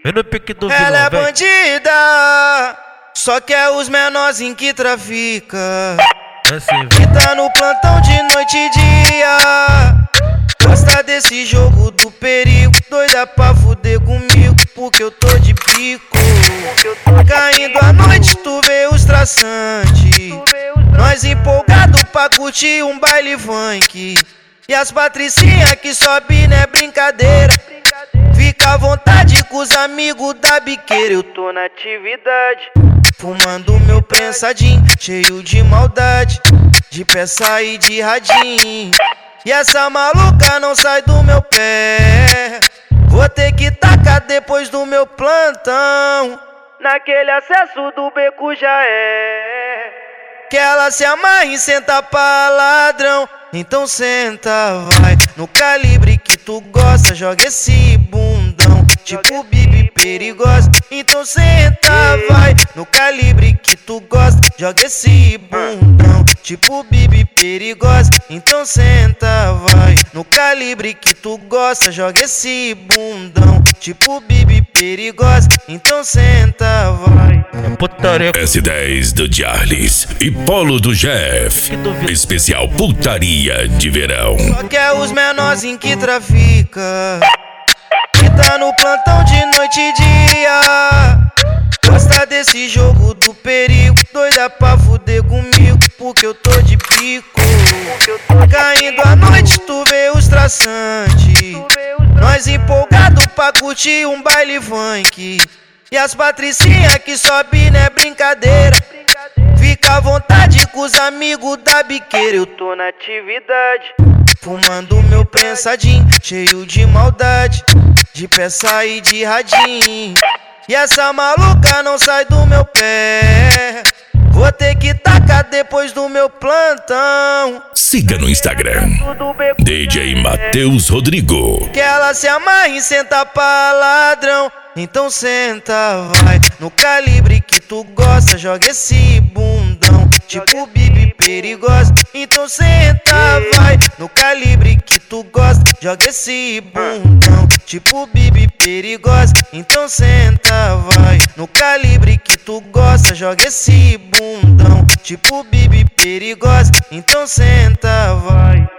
E no pique do vilão, ela é vem. bandida, só que é os menorzinhos que trafica. É assim, Que tá no plantão de noite e dia. Gosta desse jogo do perigo, doida pra fuder comigo, porque eu tô de pico. Caindo à noite tu vê os traçantes, nós empolgado pra curtir um baile funk. E as patricinhas que sobe não é brincadeira, fica à vontade com os amigos da biqueira. Eu tô na atividade, fumando meu prensadinho, cheio de maldade, de peça e de radinho. E essa maluca não sai do meu pé, vou ter que tacar depois do meu plantão. Naquele acesso do beco já é, que ela se amarra e senta pra ladrão. Então senta, vai, no calibre que tu gosta, joga esse bundão, tipo Bibi perigosa. Então senta, vai, no calibre que tu gosta, joga esse bundão, tipo Bibi perigosa. Então senta, vai, no calibre que tu gosta, joga esse bundão, tipo Bibi perigosa. Então senta, vai. putaria. S10 do Charles e Polo do Jeff. Especial putaria de verão. Só que é os menorzinhos que trafica, que tá no plantão de noite e dia. Gosta desse jogo do perigo, doida pra fuder comigo, porque eu tô de pico. Caindo à noite tu vê os traçantes, nós empolgado pra curtir um baile funk. E as patricinhas que sobe não é brincadeira, fica à vontade com os amigos da biqueira. Eu tô na atividade, fumando meu prensadinho, cheio de maldade, de peça e de radinho. E essa maluca não sai do meu pé, vou ter que tacar depois do meu plantão. Siga no Instagram DJ Matheus Rodrigo. Que ela se amarra e senta pra ladrão. Então senta, vai, no calibre que tu gosta, joga esse bundão, tipo Bibi perigosa. Então senta, vai, no calibre que tu gosta, joga esse bundão, tipo Bibi perigosa. Então senta, vai, no calibre que tu gosta, joga esse bundão, tipo Bibi perigosa. Então senta, vai.